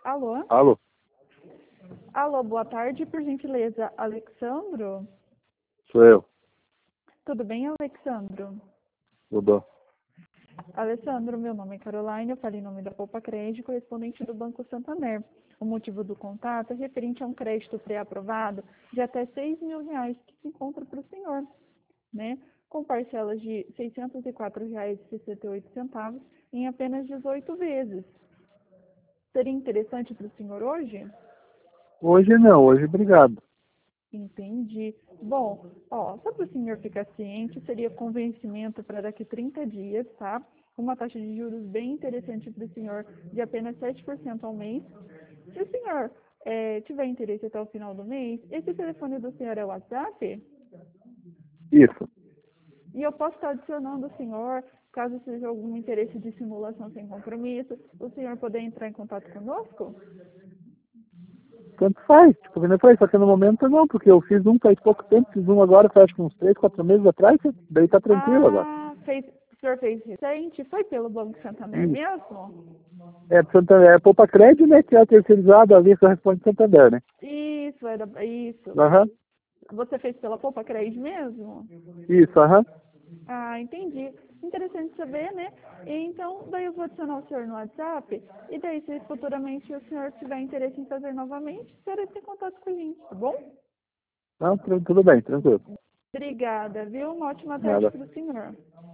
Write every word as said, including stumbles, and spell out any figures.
Alô? Alô? Alô, boa tarde, por gentileza, Alexandro? Sou eu. Tudo bem, Alexandro? Tudo. Alessandro, meu nome é Caroline, eu falei em nome da Poupa Crédito, correspondente do Banco Santander. O motivo do contato é referente a um crédito pré-aprovado de até seis mil reais que se encontra para o senhor, né? Com parcelas de seiscentos e quatro reais e sessenta e oito centavos em apenas dezoito vezes. Seria interessante para o senhor hoje? Hoje não, hoje obrigado. Entendi. Bom, ó, só para o senhor ficar ciente, seria com vencimento para daqui trinta dias, tá? Uma taxa de juros bem interessante para o senhor, de apenas sete por cento ao mês. Se o senhor eh, tiver interesse até o final do mês, esse telefone do senhor é o WhatsApp? Isso. E eu posso estar adicionando o senhor, caso seja algum interesse de simulação sem compromisso, o senhor poder entrar em contato conosco? Tanto faz. Tipo, como eu falei, só que no momento não, porque eu fiz um faz pouco tempo, fiz um agora faz uns três, quatro meses atrás, daí tá tranquilo agora. Ah, fez, o senhor fez recente? Foi pelo Banco Santander Isso. mesmo? É, Santander, é Poupa Crédito, né, que é a terceirizada ali que responde Santander, né? Isso, era isso. Aham. Você fez pela Poupa Crédito mesmo? Isso, aham. Ah, entendi. Interessante saber, né? Então, daí eu vou adicionar o senhor no WhatsApp, e daí se futuramente o senhor tiver interesse em fazer novamente, o senhor entra em contato com a gente, tá bom? Não, tudo bem, tranquilo. Obrigada, viu? Uma ótima tarde Nada. para o senhor.